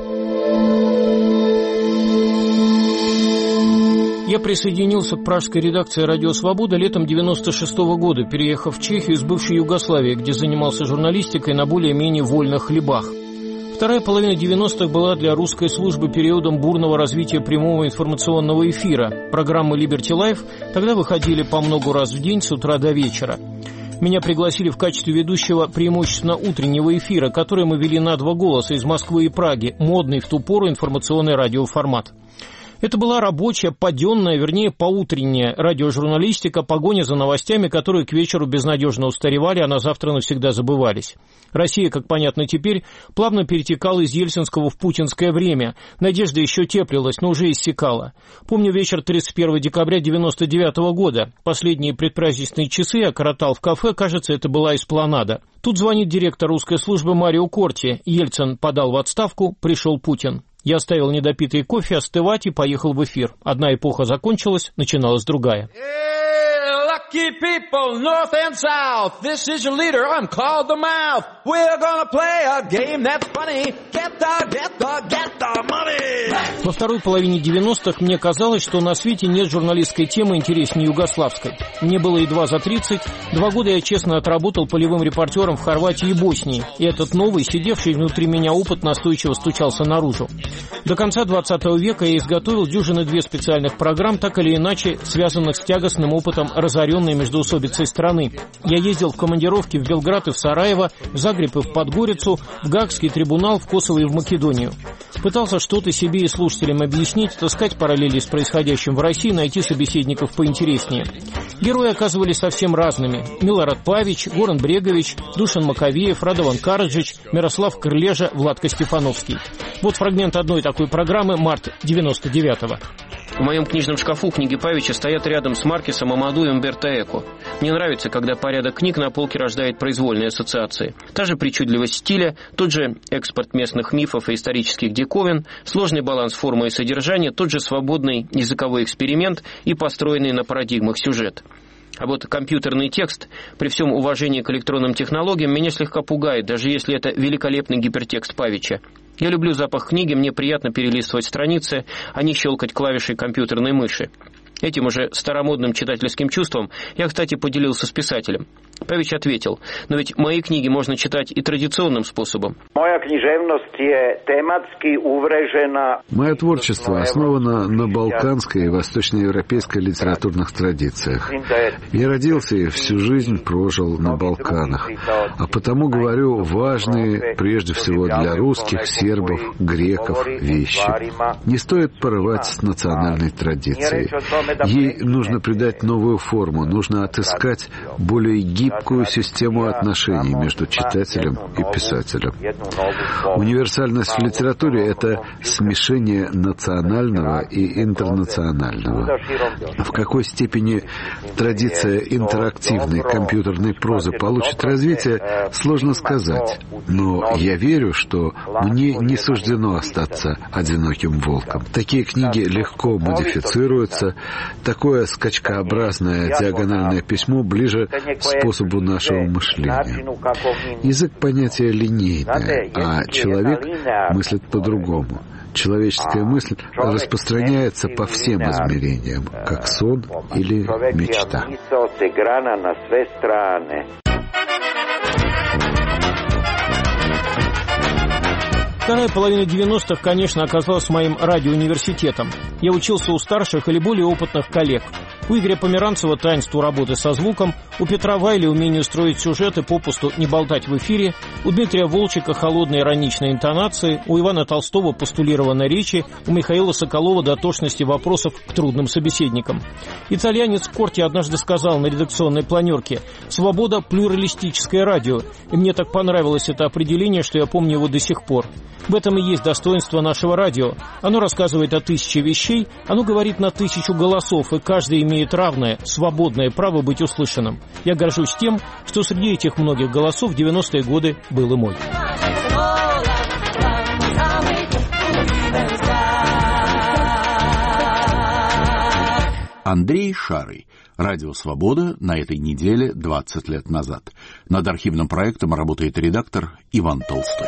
Я присоединился к пражской редакции «Радио Свобода» летом девяносто шестого года, переехав в Чехию из бывшей Югославии, где занимался журналистикой на более-менее вольных хлебах. Вторая половина девяностых была для русской службы периодом бурного развития прямого информационного эфира. Программы «Liberty Life» тогда выходили по много раз в день с утра до вечера. Меня пригласили в качестве ведущего преимущественно утреннего эфира, который мы вели на два голоса из Москвы и Праги, модный в ту пору информационный радиоформат. Это была рабочая, паденная, вернее, поутренняя радиожурналистика, погоня за новостями, которые к вечеру безнадежно устаревали, а на завтра навсегда забывались. Россия, как понятно теперь, плавно перетекала из ельцинского в путинское время. Надежда еще теплилась, но уже иссякала. Помню вечер тридцать первого декабря девяносто девятого года. Последние предпраздничные часы я коротал в кафе, кажется, это была эспланада. Тут звонит директор русской службы Марио Корти. Ельцин подал в отставку, пришел Путин. Я оставил недопитый кофе остывать и поехал в эфир. Одна эпоха закончилась, начиналась другая. Lucky people, north and south, this is your leader, I'm called the mouth. We're gonna play a game that's funny. Get the, get the, get the money. Во второй половине девяностых мне казалось, что на свете нет журналистской темы интереснее югославской. Мне было едва за тридцать. Два года я честно отработал полевым репортером в Хорватии и Боснии. И этот новый, сидевший внутри меня опыт настойчиво стучался наружу. До конца двадцатого века я изготовил дюжины две специальных программ, так или иначе связанных с тягостным опытом разоренных пораженные междоусобицей страны. Я ездил в командировки в Белград и в Сараево, в Загреб и в Подгорицу, в Гаагский трибунал, в Косово и в Македонию. Пытался что-то себе и слушателям объяснить, таскать параллели с происходящим в России, найти собеседников поинтереснее. Герои оказывались совсем разными. Милорад Павич, Горан Брегович, Душан Маковеев, Радован Караджич, Мирослав Крылежа, Владко Стефановский. Вот фрагмент одной такой программы, март девяносто девятого. В моем книжном шкафу книги Павича стоят рядом с Маркесом, Амаду и Умберто Эко. Мне нравится, когда порядок книг на полке рождает произвольные ассоциации. Та же причудливость стиля, тот же экспорт местных мифов и исторических диковин, сложный баланс формы и содержания, тот же свободный языковой эксперимент и построенный на парадигмах сюжет. А вот компьютерный текст, при всем уважении к электронным технологиям, меня слегка пугает, даже если это великолепный гипертекст Павича. Я люблю запах книги, мне приятно перелистывать страницы, а не щелкать клавишей компьютерной мыши. Этим уже старомодным читательским чувством я, кстати, поделился с писателем. Павич ответил: но ведь мои книги можно читать и традиционным способом. Моя книжевность тематски уврежена. Мое творчество основано на балканской и восточноевропейской литературных традициях. Я родился и всю жизнь прожил на Балканах, а потому говорю важные, прежде всего для русских, сербов, греков, вещи. Не стоит порывать с национальной традицией. Ей нужно придать новую форму, нужно отыскать более гибкую систему отношений между читателем и писателем. Универсальность в литературе — это смешение национального и интернационального. В какой степени традиция интерактивной компьютерной прозы получит развитие, сложно сказать. Но я верю, что мне не суждено остаться одиноким волком. Такие книги легко модифицируются. Такое скачкообразное диагональное письмо ближе к способу нашего мышления. Язык — понятие линейное, а человек мыслит по-другому. Человеческая мысль распространяется по всем измерениям, как сон или мечта. Вторая половина девяностых, конечно, оказалась моим радиоуниверситетом. Я учился у старших или более опытных коллег. У Игоря Померанцева таинству работы со звуком, у Петра Вайли умению строить сюжеты, попусту не болтать в эфире, у Дмитрия Волчика холодной ироничной интонации, у Ивана Толстого постулированной речи, у Михаила Соколова дотошности вопросов к трудным собеседникам. Итальянец Корти однажды сказал на редакционной планерке: «Свобода – плюралистическое радио», и мне так понравилось это определение, что я помню его до сих пор. В этом и есть достоинство нашего радио. Оно рассказывает о тысяче вещей, оно говорит на тысячу голосов, и каждый имеет равное, свободное право быть услышанным. Я горжусь тем, что среди этих многих голосов в девяностые годы был и мой. Андрей Шарый. Радио «Свобода» на этой неделе двадцать лет назад. Над архивным проектом работает редактор Иван Толстой.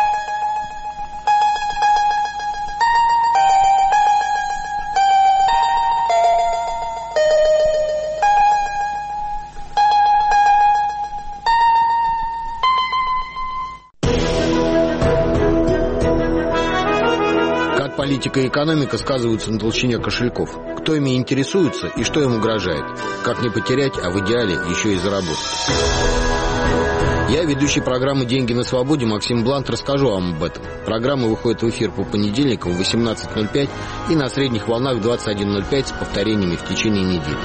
Политика и экономика сказываются на толщине кошельков. Кто ими интересуется и что им угрожает? Как не потерять, а в идеале еще и заработать? Я, ведущий программы «Деньги на свободе» Максим Блант, расскажу вам об этом. Программа выходит в эфир по понедельникам в восемнадцать ноль пять и на средних волнах в двадцать один ноль пять с повторениями в течение недели.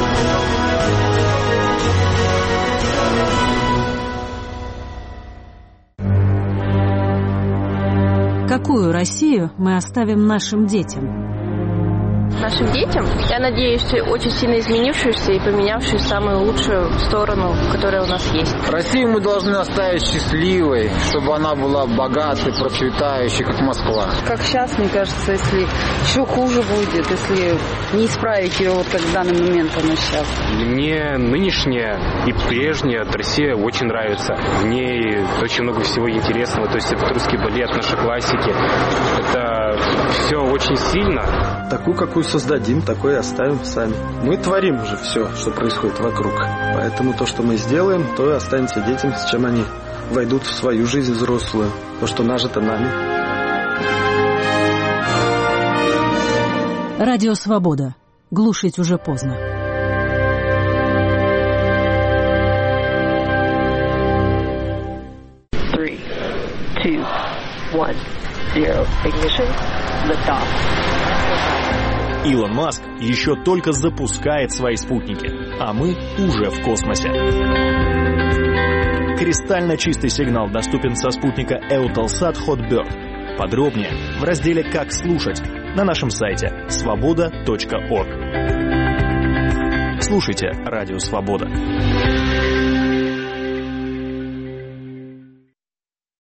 Какую Россию мы оставим нашим детям? Нашим детям, я надеюсь, очень сильно изменившуюся и поменявшую самую лучшую сторону, которая у нас есть. Россию мы должны оставить счастливой, чтобы она была богатой, процветающей, как Москва. Как сейчас, мне кажется, если еще хуже будет, если не исправить ее, вот как в данный момент она сейчас. Мне нынешняя и прежняя Россия очень нравится. В ней очень много всего интересного. То есть это русский балет, наши классики. Это все очень сильно. Такую, какую создадим, такой и оставим сами. Мы творим уже все, что происходит вокруг. Поэтому то, что мы сделаем, то и останется детям, с чем они войдут в свою жизнь взрослую. То, что нажито нами. Радио «Свобода». Глушить уже поздно. two, one, zero, ignition, liftoff. Илон Маск еще только запускает свои спутники, а мы уже в космосе. Кристально чистый сигнал доступен со спутника Eutelsat Hotbird. Подробнее в разделе «Как слушать» на нашем сайте свобода точка орг. Слушайте Радио Свобода.